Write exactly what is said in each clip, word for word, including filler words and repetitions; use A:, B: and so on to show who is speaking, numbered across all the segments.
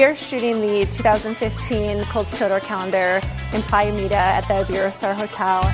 A: We are shooting the two thousand fifteen Colts Children's calendar in Playa Mita at the Iberostar Hotel.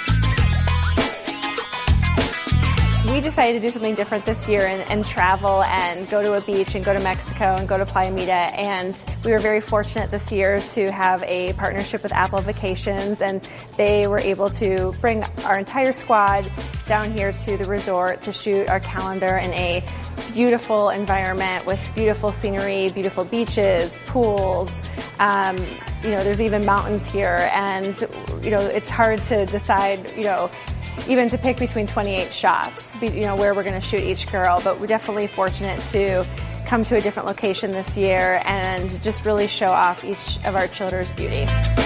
A: We decided to do something different this year and, and travel and go to a beach and go to Mexico and go to Playa Mita, and we were very fortunate this year to have a partnership with Apple Vacations, and they were able to bring our entire squad down here to the resort to shoot our calendar in a beautiful environment with beautiful scenery, beautiful beaches, pools. Um, you know, there's even mountains here, and you know, it's hard to decide, you know, even to pick between twenty-eight shots, you know, where we're going to shoot each girl. But we're definitely fortunate to come to a different location this year and just really show off each of our children's beauty.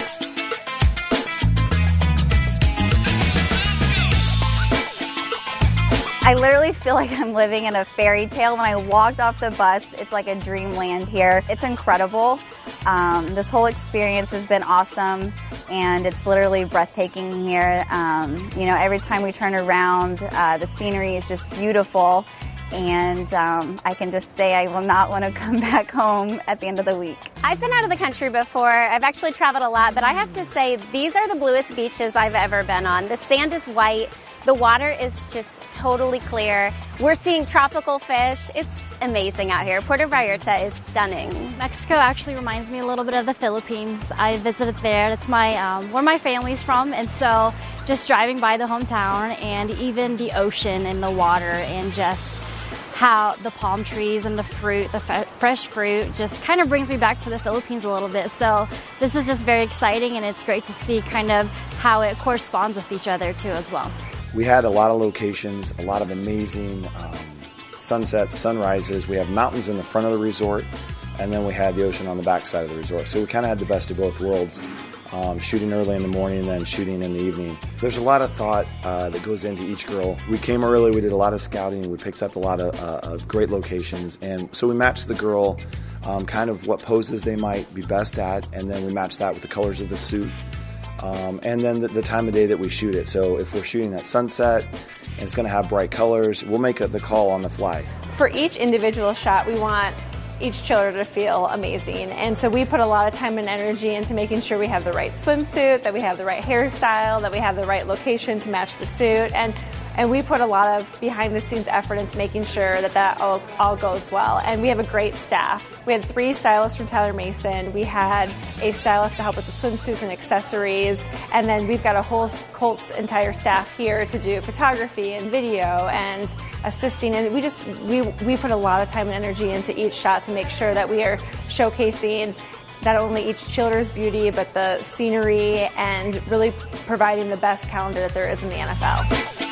B: I literally feel like I'm living in a fairy tale. When I walked off the bus, it's like a dreamland here. It's incredible. Um, this whole experience has been awesome, and it's literally breathtaking here. Um, you know, every time we turn around, uh, the scenery is just beautiful, and um, I can just say I will not want to come back home at the end of the week.
C: I've been out of the country before. I've actually traveled a lot, but I have to say these are the bluest beaches I've ever been on. The sand is white. The water is just totally clear. We're seeing tropical fish. It's amazing out here. Puerto Vallarta is stunning.
D: Mexico actually reminds me a little bit of the Philippines. I visited there. That's my um, where my family's from, and so just driving by the hometown and even the ocean and the water and just how the palm trees and the fruit, the f fresh fruit, just kind of brings me back to the Philippines a little bit. So this is just very exciting, and it's great to see kind of how it corresponds with each other too as well.
E: We had a lot of locations, a lot of amazing um, sunsets, sunrises. We have mountains in the front of the resort, and then we had the ocean on the back side of the resort. So we kind of had the best of both worlds, um, shooting early in the morning and then shooting in the evening. There's a lot of thought uh, that goes into each girl. We came early, we did a lot of scouting, we picked up a lot of, uh, of great locations, and so we matched the girl um, kind of what poses they might be best at, and then we matched that with the colors of the suit. Um, and then the, the time of day that we shoot it. So if we're shooting at sunset and it's going to have bright colors, we'll make a, the call on the fly.
A: For each individual shot, we want each children to feel amazing. And so we put a lot of time and energy into making sure we have the right swimsuit, that we have the right hairstyle, that we have the right location to match the suit. And And we put a lot of behind-the-scenes effort into making sure that that all, all goes well. And we have a great staff. We had three stylists from Tyler Mason. We had a stylist to help with the swimsuits and accessories. And then we've got a whole Colts entire staff here to do photography and video and assisting. And we just, we, we put a lot of time and energy into each shot to make sure that we are showcasing not only each children's beauty, but the scenery and really providing the best calendar that there is in the N F L.